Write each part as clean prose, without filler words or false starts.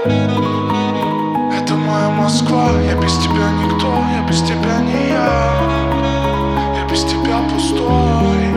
Это моя Москва, я без тебя никто, я без тебя не я без тебя пустой.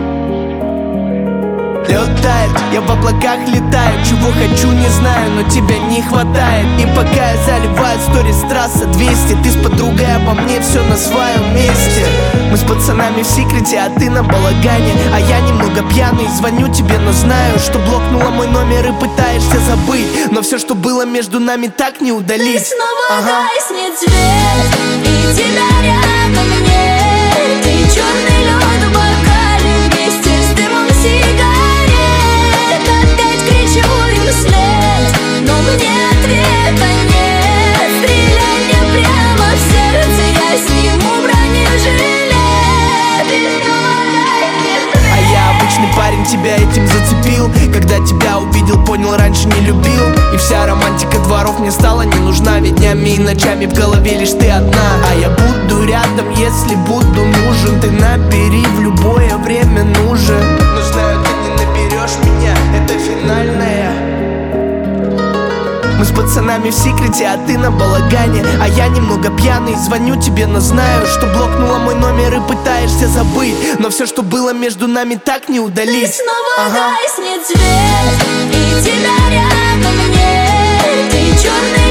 Летает, я в облаках летаю, чего хочу не знаю, но тебя не хватает. И пока я заливаю сторис трасса 200, ты с подругой, а по мне все на своем месте. Мы с пацанами в секрете, а ты на балагане, а я немного пьяный, звоню тебе, но знаю, что блокнула мой номер и пытаешься забыть. Но все, что было между нами, так не удалить. Ты снова гаснет свет, и тебя рядом нет. И черный лед в бокале вместе с дымом сигарет. Опять кричу им вслед, но мне ответа нет. Стреляй мне прямо в сердце, я сниму бронежилет. А я обычный парень, тебя этим зацепил. Когда тебя увидел, понял, раньше не любил. И вся романтика дворов мне стала не нужна. Ведь днями и ночами в голове лишь ты одна. А я буду рядом, если буду нужен. Ты набери, в любое время нужен. Но знаю, ты не наберешь меня, это финальная. Мы с пацанами в секрете, а ты на балагане, а я немного пьяный, звоню тебе, но знаю, что блокнула мой номер и пытаешься забыть. Но все, что было между нами, так не удалить. Ты снова гаснет свет, и тебя рядом нет. И черный